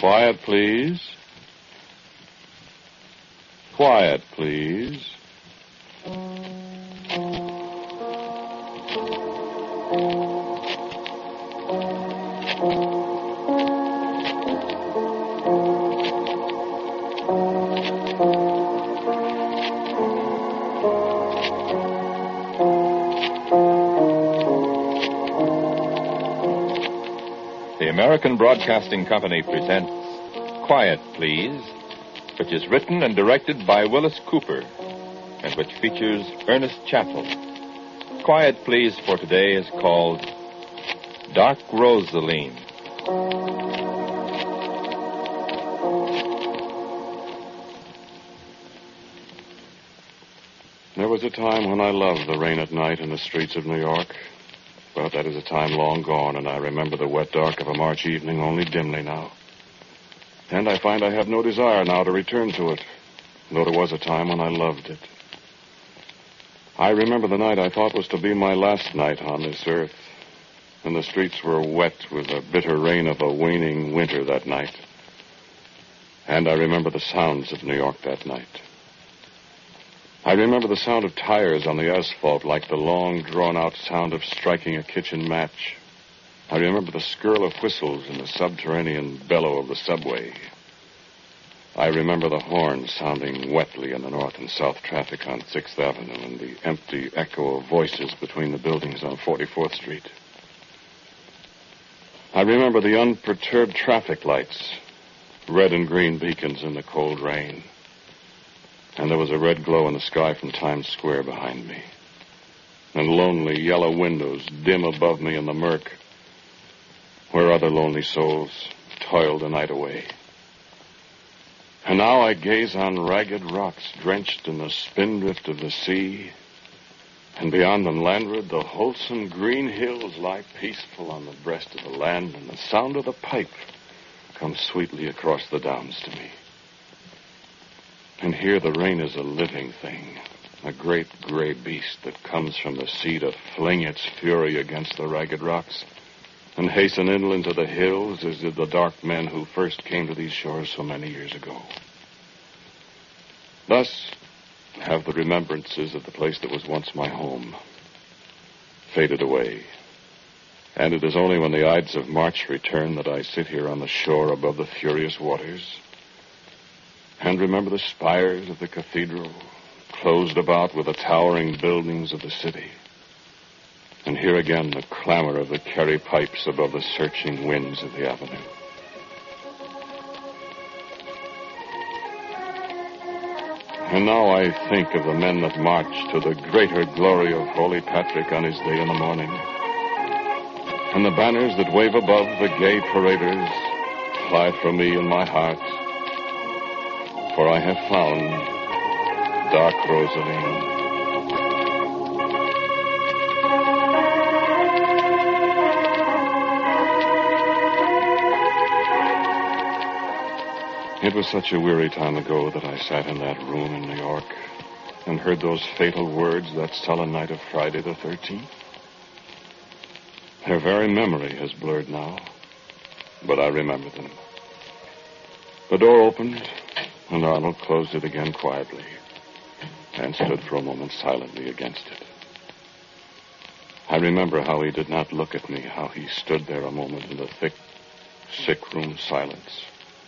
Quiet, please. Quiet, please. The American Broadcasting Company presents Quiet, Please, which is written and directed by Willis Cooper, and which features Ernest Chappell. Quiet, Please for today is called Dark Rosaline. There was a time when I loved the rain at night in the streets of New York. But that is a time long gone, and I remember the wet dark of a March evening only dimly now. And I find I have no desire now to return to it, though there was a time when I loved it. I remember the night I thought was to be my last night on this earth, and the streets were wet with the bitter rain of a waning winter that night. And I remember the sounds of New York that night. I remember the sound of tires on the asphalt like the long, drawn-out sound of striking a kitchen match. I remember the skirl of whistles in the subterranean bellow of the subway. I remember the horns sounding wetly in the north and south traffic on 6th Avenue and the empty echo of voices between the buildings on 44th Street. I remember the unperturbed traffic lights, red and green beacons in the cold rain. And there was a red glow in the sky from Times Square behind me. And lonely yellow windows dim above me in the murk, where other lonely souls toiled the night away. And now I gaze on ragged rocks drenched in the spindrift of the sea, and beyond them landward the wholesome green hills lie peaceful on the breast of the land, and the sound of the pipe comes sweetly across the downs to me. And here the rain is a living thing, a great gray beast that comes from the sea to fling its fury against the ragged rocks and hasten inland to the hills as did the dark men who first came to these shores so many years ago. Thus have the remembrances of the place that was once my home faded away. And it is only when the Ides of March return that I sit here on the shore above the furious waters and remember the spires of the cathedral, closed about with the towering buildings of the city. And hear again the clamor of the Kerry pipes above the searching winds of the avenue. And now I think of the men that marched to the greater glory of Holy Patrick on his day in the morning, and the banners that wave above the gay paraders fly from me in my heart. For I have found Dark Rosaline. It was such a weary time ago that I sat in that room in New York and heard those fatal words that sullen night of Friday the 13th. Their very memory has blurred now, but I remember them. The door opened, and Arnold closed it again quietly and stood for a moment silently against it. I remember how he did not look at me, how he stood there a moment in the thick, sick room silence.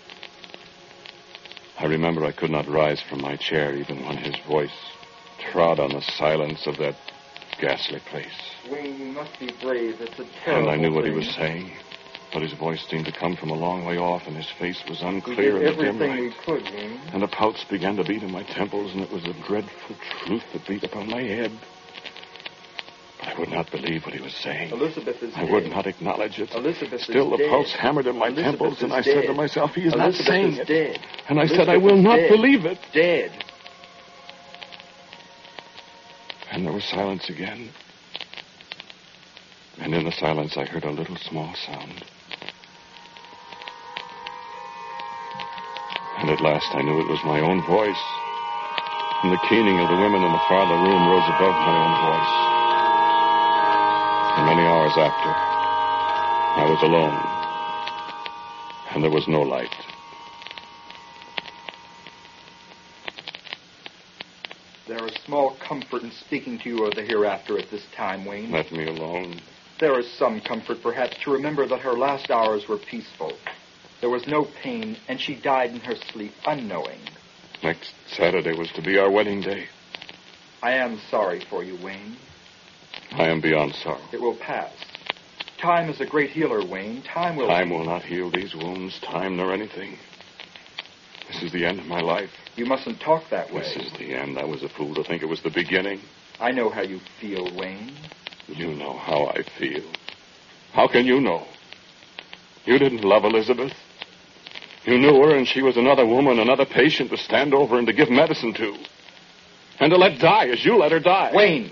I remember I could not rise from my chair even when his voice trod on the silence of that ghastly place. We must be brave. It's a terrible And I knew what he thing. was saying. But his voice seemed to come from a long way off, and his face was unclear in the dim everything light. we could, Wayne. And the pulse began to beat in my temples, and it was a dreadful truth that beat upon my head. But I would not believe what he was saying. Elizabeth is I dead. would not acknowledge it. Elizabeth Still, is the dead. pulse hammered in my Elizabeth temples, and is I said dead. to myself, he is Elizabeth not saying is it. Dead. And I Elizabeth said, I will is not dead. believe it. Dead. And there was silence again. And in the silence, I heard a little small sound. And at last I knew it was my own voice. And the keening of the women in the farther room rose above my own voice. And many hours after, I was alone. And there was no light. There is small comfort in speaking to you of the hereafter at this time, Wayne. Let me alone. There is some comfort, perhaps, to remember that her last hours were peaceful. There was no pain, and she died in her sleep, unknowing. Next Saturday was to be our wedding day. I am sorry for you, Wayne. I am beyond sorrow. It will pass. Time is a great healer, Wayne. Time will not heal these wounds, time nor anything. This is the end of my life. You mustn't talk that way. This is the end. I was a fool to think it was the beginning. I know how you feel, Wayne. You know how I feel. How can you know? You didn't love Elizabeth. You knew her, and she was another woman, another patient to stand over and to give medicine to. And to let die as you let her die. Wayne!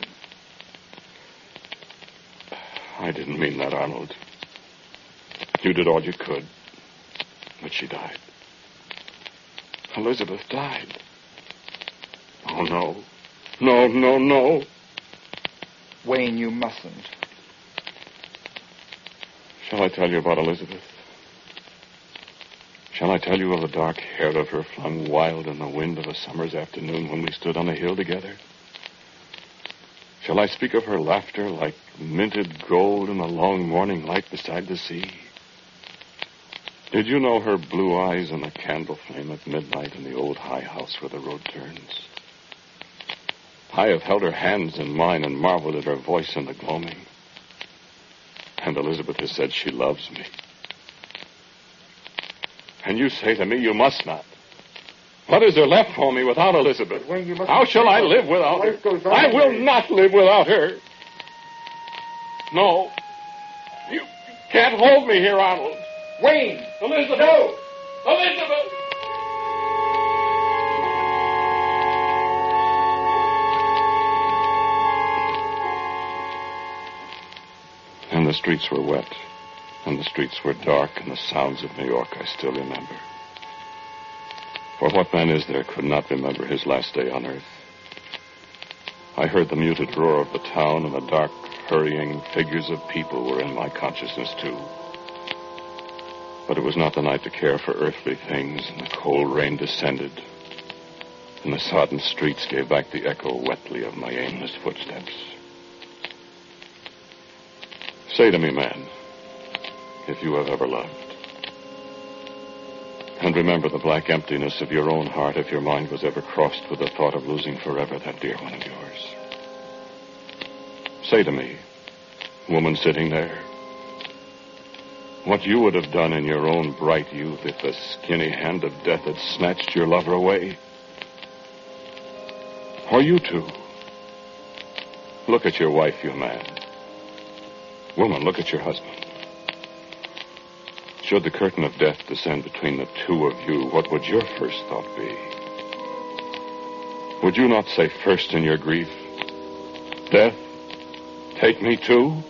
I didn't mean that, Arnold. You did all you could. But she died. Elizabeth died. Oh, no. No, no, no. Wayne, you mustn't. Shall I tell you about Elizabeth? Shall I tell you of the dark hair of her flung wild in the wind of a summer's afternoon when we stood on a hill together? Shall I speak of her laughter like minted gold in the long morning light beside the sea? Did you know her blue eyes in the candle flame at midnight in the old high house where the road turns? I have held her hands in mine and marveled at her voice in the gloaming. And Elizabeth has said she loves me. And you say to me, you must not. What is there left for me without Elizabeth? How shall I live without her? I will not live without her. No. You can't hold me here, Arnold. Wayne! Elizabeth! No! Elizabeth! And the streets were wet, and the streets were dark, and the sounds of New York I still remember. For what man is there could not remember his last day on earth? I heard the muted roar of the town, and the dark, hurrying figures of people were in my consciousness, too. But it was not the night to care for earthly things, and the cold rain descended, and the sodden streets gave back the echo wetly of my aimless footsteps. Say to me, man, if you have ever loved. And remember the black emptiness of your own heart if your mind was ever crossed with the thought of losing forever that dear one of yours. Say to me, woman sitting there, what you would have done in your own bright youth if the skinny hand of death had snatched your lover away. Or you too. Look at your wife, you man. Woman, look at your husband. Should the curtain of death descend between the two of you, what would your first thought be? Would you not say first in your grief, Death, take me too?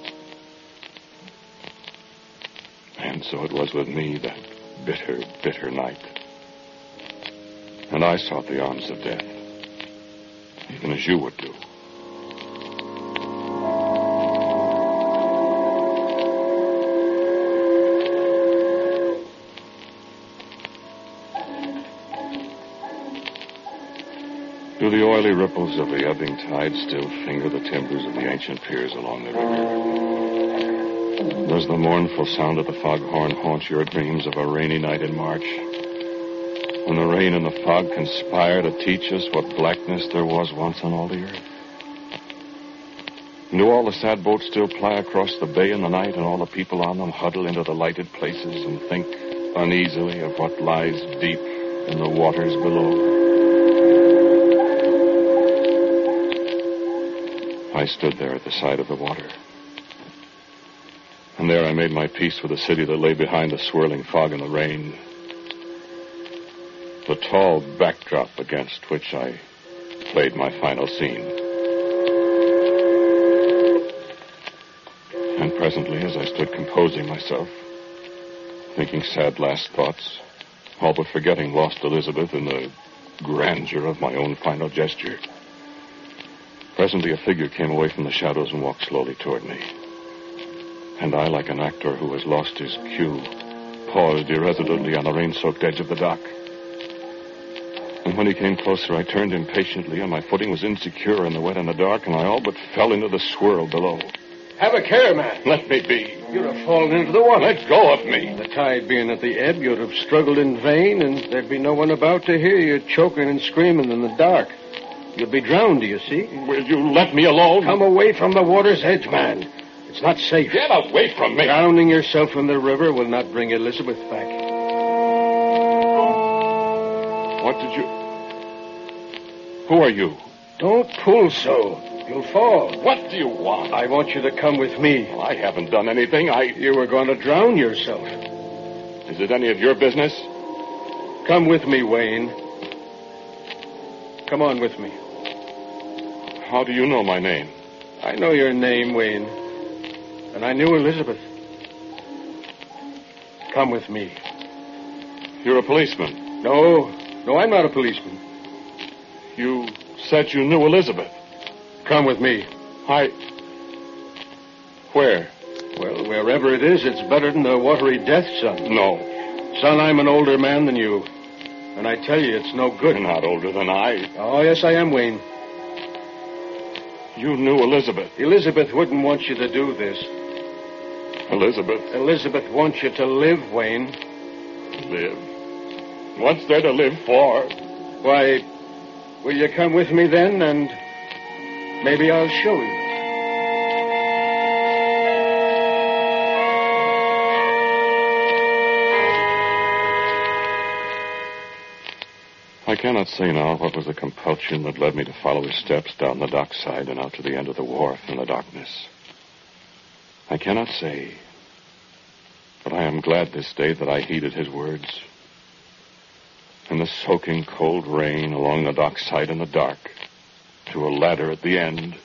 And so it was with me that bitter, bitter night. And I sought the arms of death, even as you would do. Do the oily ripples of the ebbing tide still finger the timbers of the ancient piers along the river? Does the mournful sound of the foghorn haunt your dreams of a rainy night in March, when the rain and the fog conspire to teach us what blackness there was once on all the earth? And do all the sad boats still ply across the bay in the night, and all the people on them huddle into the lighted places and think uneasily of what lies deep in the waters below? I stood there at the side of the water. And there I made my peace with the city that lay behind the swirling fog and the rain. The tall backdrop against which I played my final scene. And presently, as I stood composing myself, thinking sad last thoughts, all but forgetting lost Elizabeth in the grandeur of my own final gesture, presently a figure came away from the shadows and walked slowly toward me. And I, like an actor who has lost his cue, paused irresolutely on the rain-soaked edge of the dock. And when he came closer, I turned impatiently, and my footing was insecure in the wet and the dark, and I all but fell into the swirl below. Have a care, man. Let me be. You'd have fallen into the water. Let go of me. The tide being at the ebb, you'd have struggled in vain, and there'd be no one about to hear you choking and screaming in the dark. You'd be drowned, do you see? Will you let me alone? Come away from the water's edge, man. It's not safe. Get away from me. Drowning yourself in the river will not bring Elizabeth back. What did you... Who are you? Don't pull so. You'll fall. What do you want? I want you to come with me. Well, I haven't done anything. You were going to drown yourself. Is it any of your business? Come with me, Wayne. Come on with me. How do you know my name? I know your name, Wayne. And I knew Elizabeth. Come with me. You're a policeman. No, I'm not a policeman. You said you knew Elizabeth. Come with me. Where? Well, wherever it is, it's better than a watery death, son. No. Son, I'm an older man than you. And I tell you, it's no good. You're not older than I. Oh, yes, I am, Wayne. You knew Elizabeth. Elizabeth wouldn't want you to do this. Elizabeth? Elizabeth wants you to live, Wayne. Live? What's there to live for? Why, will you come with me then, and maybe I'll show you. I cannot say now what was the compulsion that led me to follow his steps down the dockside and out to the end of the wharf in the darkness. I cannot say, but I am glad this day that I heeded his words. In the soaking cold rain along the dockside in the dark, to a ladder at the end.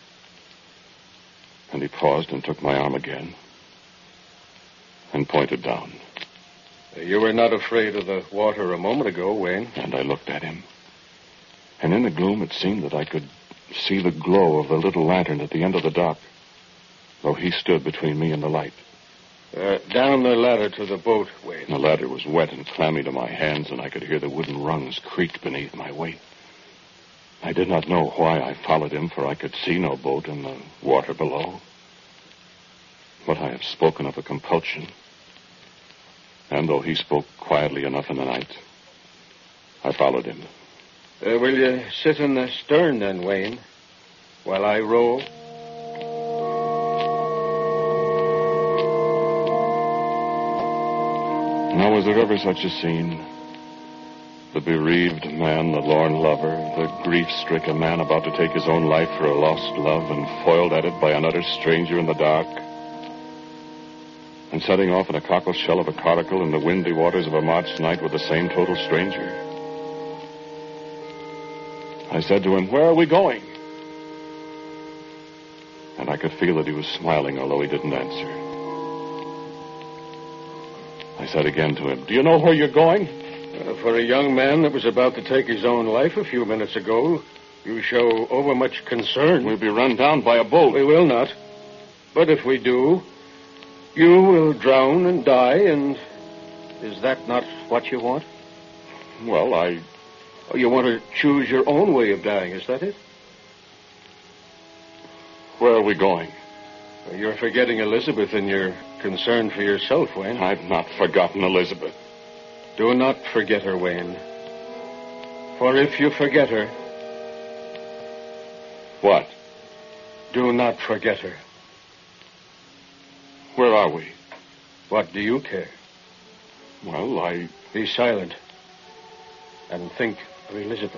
And he paused and took my arm again and pointed down. You were not afraid of the water a moment ago, Wayne. And I looked at him. And in the gloom, it seemed that I could see the glow of the little lantern at the end of the dock, though he stood between me and the light. Down the ladder to the boat, Wayne. The ladder was wet and clammy to my hands, and I could hear the wooden rungs creak beneath my weight. I did not know why I followed him, for I could see no boat in the water below. But I have spoken of a compulsion. And though he spoke quietly enough in the night, I followed him. Will you sit in the stern then, Wayne, while I row? Now, was there ever such a scene? The bereaved man, the lorn lover, the grief-stricken man about to take his own life for a lost love and foiled at it by an utter stranger in the dark, and setting off in a cockle shell of a coracle in the windy waters of a March night with the same total stranger. I said to him, "Where are we going?" And I could feel that he was smiling, although he didn't answer. I said again to him, "Do you know where you're going?" For a young man that was about to take his own life a few minutes ago, you show overmuch concern. We'll be run down by a boat. We will not. But if we do, you will drown and die, and is that not what you want? Well, Oh, you want to choose your own way of dying, is that it? Where are we going? You're forgetting Elizabeth in your concern for yourself, Wayne. I've not forgotten Elizabeth. Do not forget her, Wayne. For if you forget her... What? Do not forget her. Where are we? What do you care? Well, Be silent and think of Elizabeth.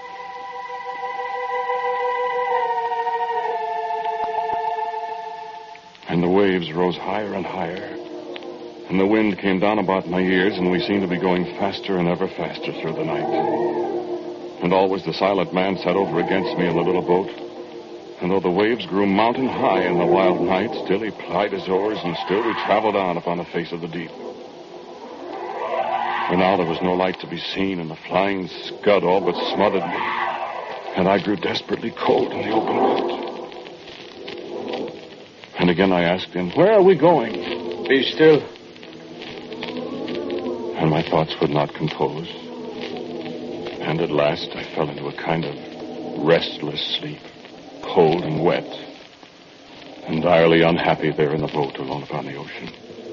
And the waves rose higher and higher, and the wind came down about my ears, and we seemed to be going faster and ever faster through the night. And always the silent man sat over against me in the little boat, and though the waves grew mountain high in the wild night, still he plied his oars, and still we traveled on upon the face of the deep. For now there was no light to be seen, and the flying scud all but smothered me, and I grew desperately cold in the open boat. And again I asked him, "Where are we going?" Be still. and my thoughts would not compose. And at last I fell into a kind of restless sleep, cold and wet, and direly unhappy there in the boat alone upon the ocean.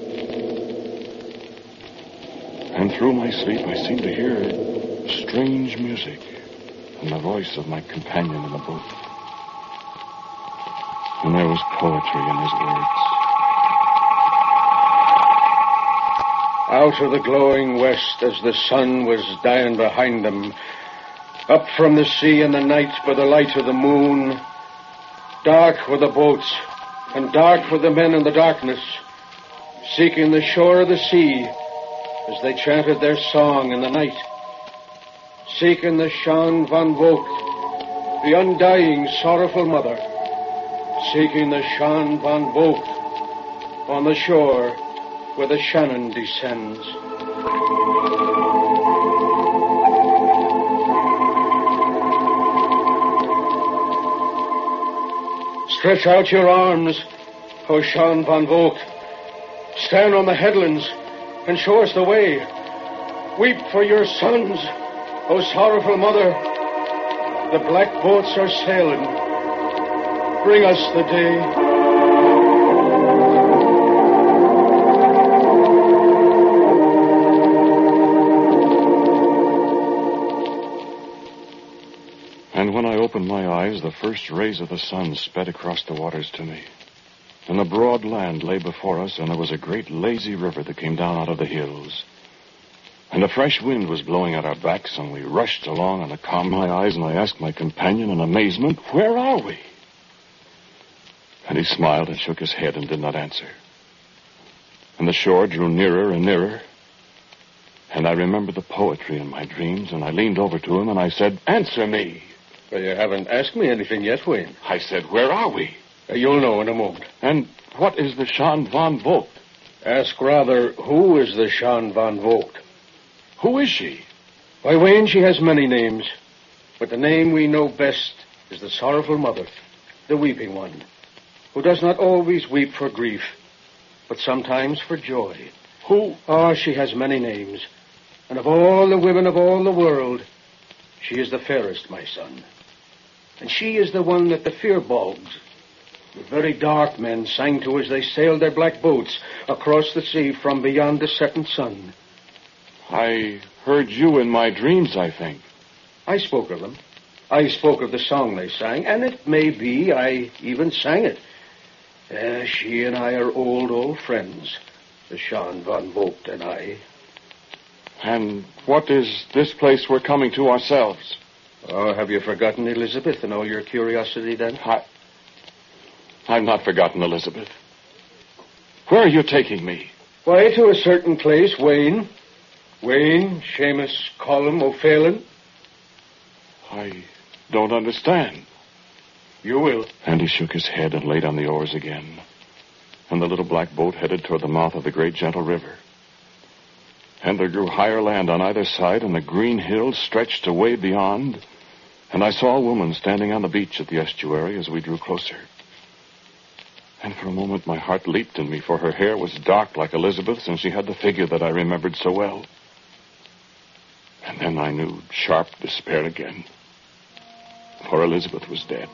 And through my sleep I seemed to hear strange music and the voice of my companion in the boat. And there was poetry in his words. Out of the glowing west, as the sun was dying behind them, up from the sea in the night by the light of the moon, dark were the boats, and dark were the men in the darkness, seeking the shore of the sea as they chanted their song in the night, seeking the Jeanne van Vogt, the undying, sorrowful mother, seeking the Jeanne van Vogt on the shore where the Shannon descends. Stretch out your arms, O Jeanne van Vogt. Stand on the headlands and show us the way. Weep for your sons, O sorrowful mother. The black boats are sailing. Bring us the day. And when I opened my eyes, the first rays of the sun sped across the waters to me. And the broad land lay before us, and there was a great lazy river that came down out of the hills. And a fresh wind was blowing at our backs, and we rushed along, and I calmed my eyes, and I asked my companion in amazement, "Where are we?" And he smiled and shook his head and did not answer. And the shore drew nearer and nearer. And I remembered the poetry in my dreams, and I leaned over to him, and I said, "Answer me." Well, you haven't asked me anything yet, Wayne. I said, "Where are we?" You'll know in a moment. And what is the Jeanne van Vogt? Ask rather, who is the Jeanne van Vogt? Who is she? Why, Wayne, she has many names. But the name we know best is the sorrowful mother, the weeping one, who does not always weep for grief, but sometimes for joy. Who? Oh, she has many names. And of all the women of all the world, she is the fairest, my son. And she is the one that the Firbolgs, the very dark men, sang to as they sailed their black boats across the sea from beyond the setting sun. I heard you in my dreams, I think. I spoke of them. I spoke of the song they sang, and it may be I even sang it. She and I are old friends, the Jeanne van Vogt and I. And what is this place we're coming to ourselves? Oh, have you forgotten Elizabeth and all your curiosity, then? I've not forgotten Elizabeth. Where are you taking me? Why, to a certain place, Wayne. Wayne, Seamus, Colum, O'Phelan. I don't understand. You will. And he shook his head and laid on the oars again. And the little black boat headed toward the mouth of the great gentle river. And there grew higher land on either side, and the green hills stretched away beyond. And I saw a woman standing on the beach at the estuary as we drew closer. And for a moment my heart leaped in me, for her hair was dark like Elizabeth's, and she had the figure that I remembered so well. And then I knew sharp despair again, for Elizabeth was dead.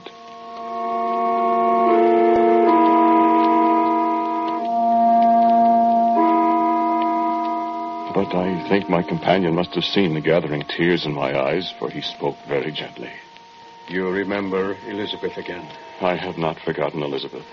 But I think my companion must have seen the gathering tears in my eyes, for he spoke very gently. You remember Elizabeth again? I have not forgotten Elizabeth.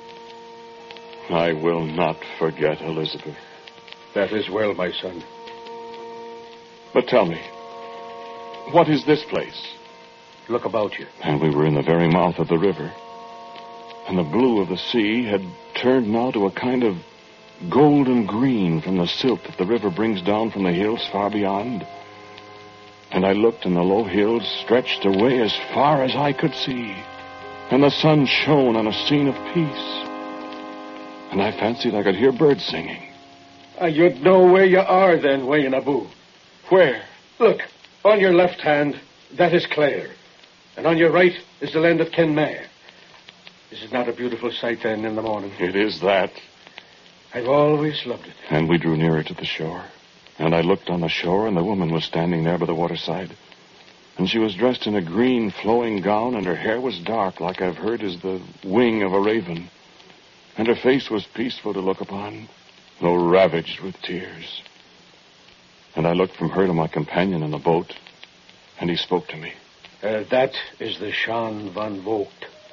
I will not forget Elizabeth. That is well, my son. But tell me, what is this place? Look about you. And we were in the very mouth of the river. And the blue of the sea had turned now to a kind of golden green from the silt that the river brings down from the hills far beyond. And I looked, and the low hills stretched away as far as I could see. And the sun shone on a scene of peace. And I fancied I could hear birds singing. You'd know where you are then, Wayne Abu. Where? Look, on your left hand, that is Clare. And on your right is the land of Kenmare. Is it not a beautiful sight then in the morning? It is that. I've always loved it. And we drew nearer to the shore. And I looked on the shore, and the woman was standing there by the waterside. And she was dressed in a green flowing gown, and her hair was dark, like I've heard is the wing of a raven. And her face was peaceful to look upon, though ravaged with tears. And I looked from her to my companion in the boat, and he spoke to me. That is the Jean van Vogt.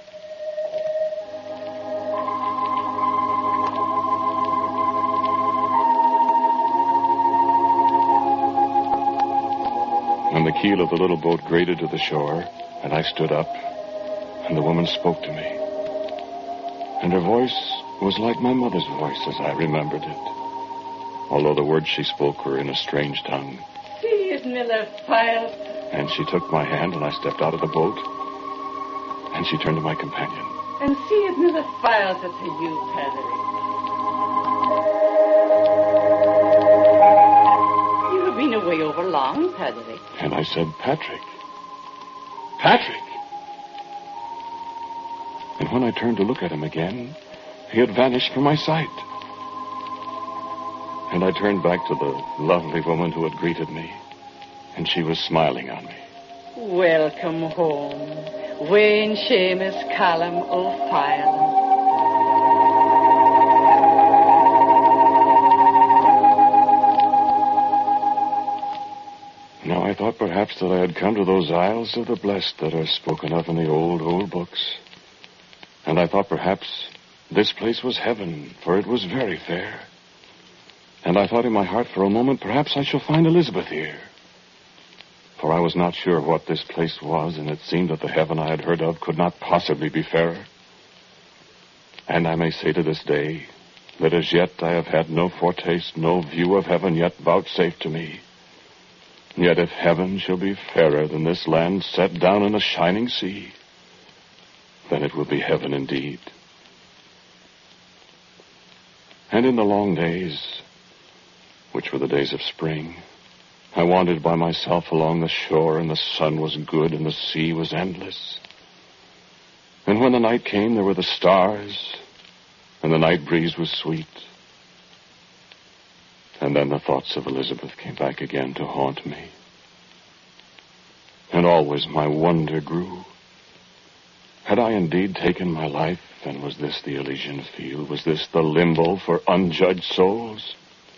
And the keel of the little boat grated to the shore, and I stood up, and the woman spoke to me. And her voice was like my mother's voice as I remembered it, although the words she spoke were in a strange tongue. See it, Miller Files. And she took my hand, and I stepped out of the boat, and she turned to my companion. And see it, Miller Files, it's a you, Paddy. You have been away over long, Paddy. And I said, Patrick. Patrick! And when I turned to look at him again, he had vanished from my sight. And I turned back to the lovely woman who had greeted me, and she was smiling on me. Welcome home, Wayne Seamus Callum O'File. Now I thought perhaps that I had come to those Isles of the Blessed that are spoken of in the old books. And I thought perhaps this place was heaven, for it was very fair. And I thought in my heart for a moment, perhaps I shall find Elizabeth here. For I was not sure what this place was, and it seemed that the heaven I had heard of could not possibly be fairer. And I may say to this day that as yet I have had no foretaste, no view of heaven yet vouchsafed to me. Yet if heaven shall be fairer than this land set down in a shining sea, then it will be heaven indeed. And in the long days, which were the days of spring, I wandered by myself along the shore, and the sun was good, and the sea was endless. And when the night came, there were the stars, and the night breeze was sweet. And then the thoughts of Elizabeth came back again to haunt me. And always my wonder grew. Had I indeed taken my life, and was this the Elysian field? Was this the limbo for unjudged souls?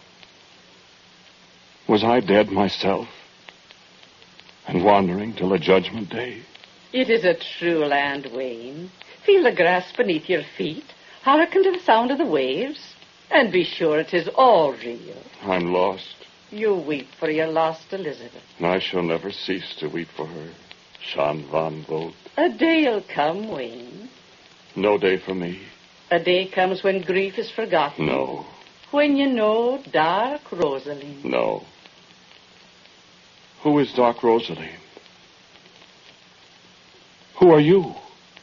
Was I dead myself, and wandering till the judgment day? It is a true land, Wayne. Feel the grass beneath your feet. Hearken to the sound of the waves. And be sure it is all real. I'm lost. You weep for your lost Elizabeth. And I shall never cease to weep for her. Jean van Vogt. A day'll come, Wayne. No day for me. A day comes when grief is forgotten. No. When you know dark Rosaline. No. Who is dark Rosaline? Who are you?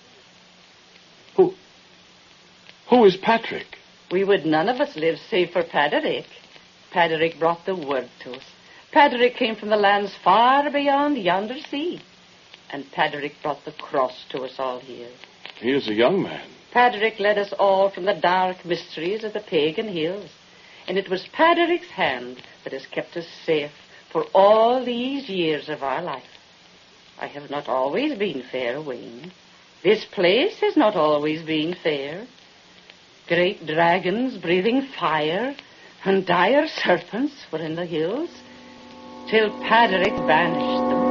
Who is Patrick? We would none of us live save for Paderick. Paderick brought the word to us. Paderick came from the lands far beyond yonder sea. And Paderick brought the cross to us all here. He is a young man. Paderick led us all from the dark mysteries of the pagan hills. And it was Paderick's hand that has kept us safe for all these years of our life. I have not always been fair, Wayne. This place has not always been fair. Great dragons breathing fire and dire serpents were in the hills till Paderick banished them.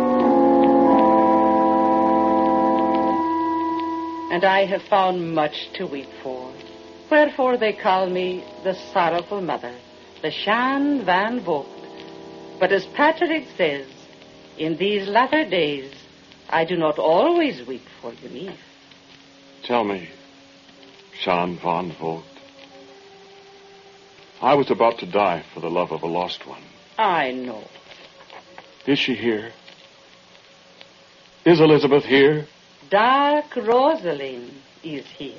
And I have found much to weep for. Wherefore they call me the sorrowful mother, the Jean van Vogt. But as Patrick says, in these latter days, I do not always weep for you, Eve. Tell me, Jean van Vogt. I was about to die for the love of a lost one. I know. Is she here? Is Elizabeth here? Dark Rosaline is here.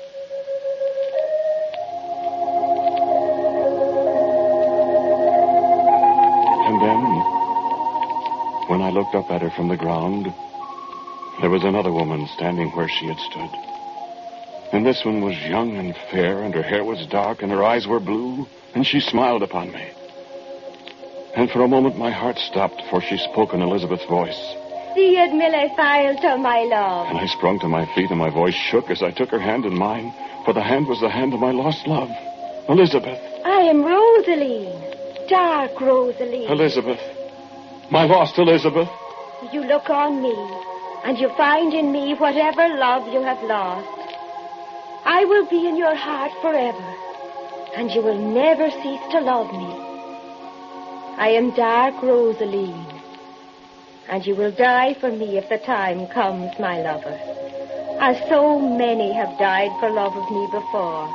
And then, when I looked up at her from the ground, there was another woman standing where she had stood. And this one was young and fair, and her hair was dark, and her eyes were blue, and she smiled upon me. And for a moment my heart stopped, for she spoke in Elizabeth's voice. Siad mille failta, my love. And I sprung to my feet, and my voice shook as I took her hand in mine, for the hand was the hand of my lost love, Elizabeth. I am Rosaline, dark Rosaline. Elizabeth. My lost Elizabeth. You look on me, and you find in me whatever love you have lost. I will be in your heart forever, and you will never cease to love me. I am dark Rosaline, and you will die for me if the time comes, my lover, as so many have died for love of me before.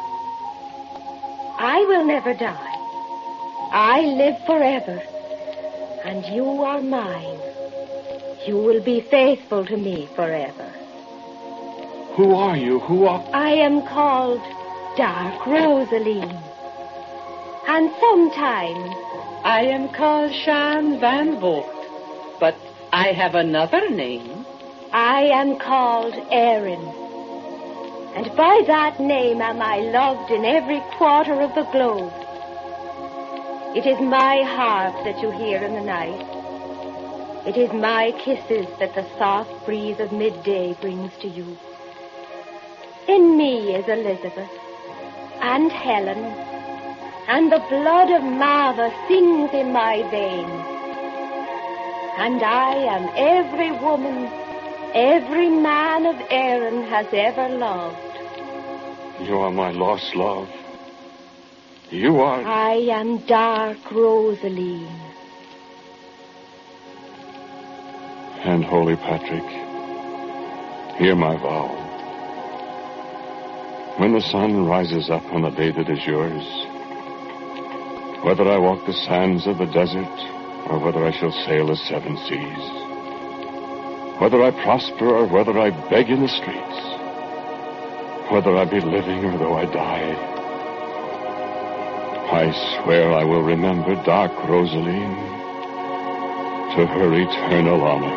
I will never die. I live forever, and you are mine. You will be faithful to me forever. Who are you? I am called Dark Rosaline. And sometimes I am called Jean Van Vogt, but I have another name. I am called Erin. And by that name am I loved in every quarter of the globe. It is my harp that you hear in the night. It is my kisses that the soft breeze of midday brings to you. In me is Elizabeth and Helen, and the blood of Marva sings in my veins. And I am every woman, every man of Erin has ever loved. You are my lost love. You are... I am dark Rosaline. And Holy Patrick, hear my vow. When the sun rises up on the day that is yours, whether I walk the sands of the desert or whether I shall sail the seven seas, whether I prosper or whether I beg in the streets, whether I be living or though I die, I swear I will remember dark Rosaline to her eternal honor.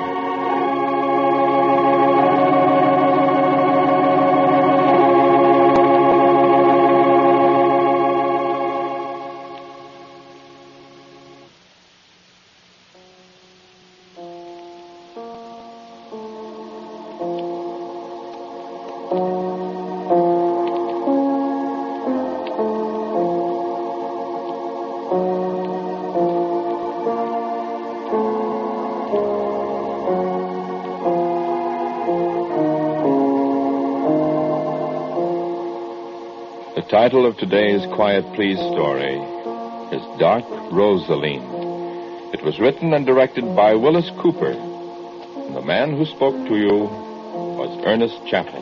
The title of today's Quiet Please story is Dark Rosaline. It was written and directed by Willis Cooper. And the man who spoke to you was Ernest Chappell.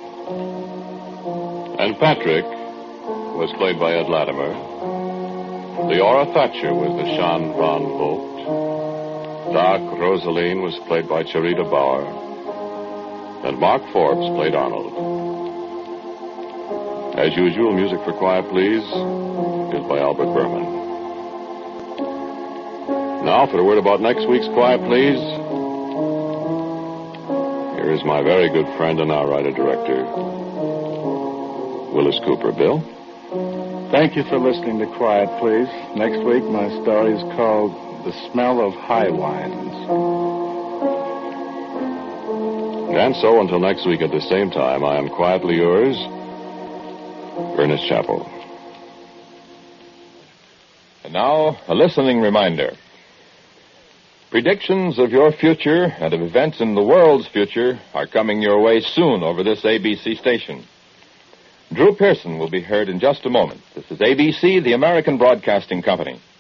And Patrick was played by Ed Latimer. Leora Thatcher was the Jean Van Vogt. Dark Rosaline was played by Charita Bauer. And Mark Forbes played Arnold. As usual, music for Quiet Please is by Albert Berman. Now for a word about next week's Quiet Please. Here is my very good friend and our writer-director, Willis Cooper. Bill? Thank you for listening to Quiet Please. Next week, my story is called The Smell of High Wines. And so, until next week at the same time, I am quietly yours, Ernest Chappell. And now, a listening reminder. Predictions of your future and of events in the world's future are coming your way soon over this ABC station. Drew Pearson will be heard in just a moment. This is ABC, the American Broadcasting Company.